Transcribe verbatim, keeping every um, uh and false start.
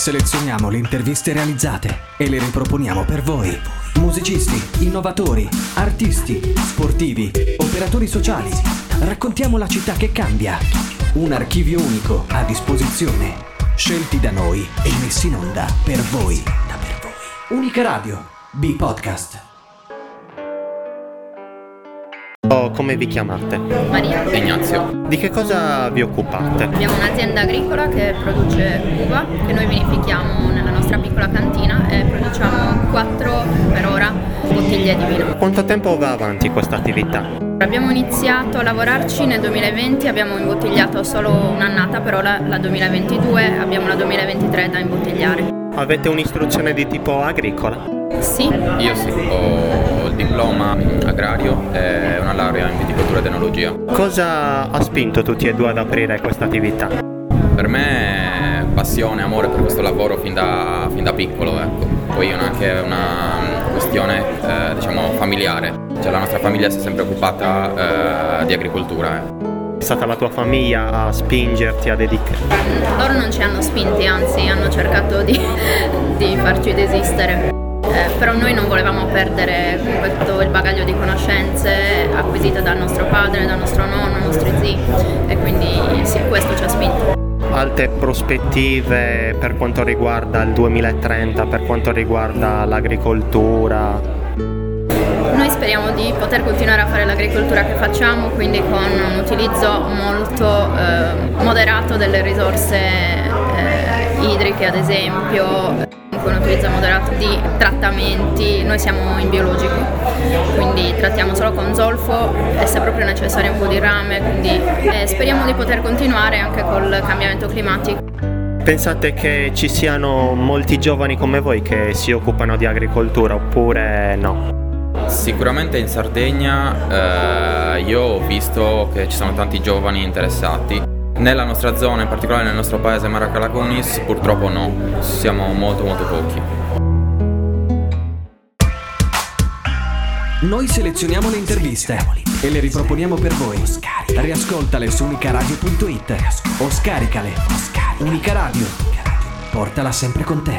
Selezioniamo le interviste realizzate e le riproponiamo per voi. Musicisti, innovatori, artisti, sportivi, operatori sociali. Raccontiamo la città che cambia. Un archivio unico a disposizione. Scelti da noi e messi in onda per voi. Unica Radio, B-Podcast. Come vi chiamate? Maria. Ignazio. Di che cosa vi occupate? Abbiamo un'azienda agricola che produce uva, che noi vinifichiamo nella nostra piccola cantina e produciamo quattro per ora bottiglie di vino. Quanto tempo va avanti questa attività? Abbiamo iniziato a lavorarci nel duemilaventi, abbiamo imbottigliato solo un'annata, però la, la duemilaventidue, abbiamo la duemilaventitré da imbottigliare. Avete un'istruzione di tipo agricola? Sì. Io sì, ho il diploma agrario e una laurea in viticoltura ed enologia. Cosa ha spinto tutti e due ad aprire questa attività? Per me è passione, amore per questo lavoro fin da, fin da piccolo, ecco. Poi è anche una questione eh, diciamo familiare, cioè la nostra famiglia si è sempre occupata eh, di agricoltura. Eh. È stata la tua famiglia a spingerti a dedicare? Loro non ci hanno spinti, anzi hanno cercato di, di farci desistere. Eh, però noi non volevamo perdere tutto il bagaglio di conoscenze acquisite dal nostro padre, dal nostro nonno, dai nostri zii, e quindi sì, questo ci ha spinto. Alte prospettive per quanto riguarda il duemilatrenta, per quanto riguarda l'agricoltura? Noi speriamo di poter continuare a fare l'agricoltura che facciamo, quindi con un utilizzo molto eh, moderato delle risorse eh, idriche, ad esempio, con un utilizzo moderato di trattamenti. Noi siamo in biologico, quindi trattiamo solo con zolfo e se proprio necessario un po' di rame, quindi eh, speriamo di poter continuare anche col cambiamento climatico. Pensate che ci siano molti giovani come voi che si occupano di agricoltura oppure no? Sicuramente in Sardegna eh, io ho visto che ci sono tanti giovani interessati. Nella nostra zona, in particolare nel nostro paese Maracalaconis, purtroppo no, siamo molto molto pochi. Noi selezioniamo le interviste e le riproponiamo per voi. Riascoltale su unicaradio punto it o scaricale. Unica Radio, portala sempre con te.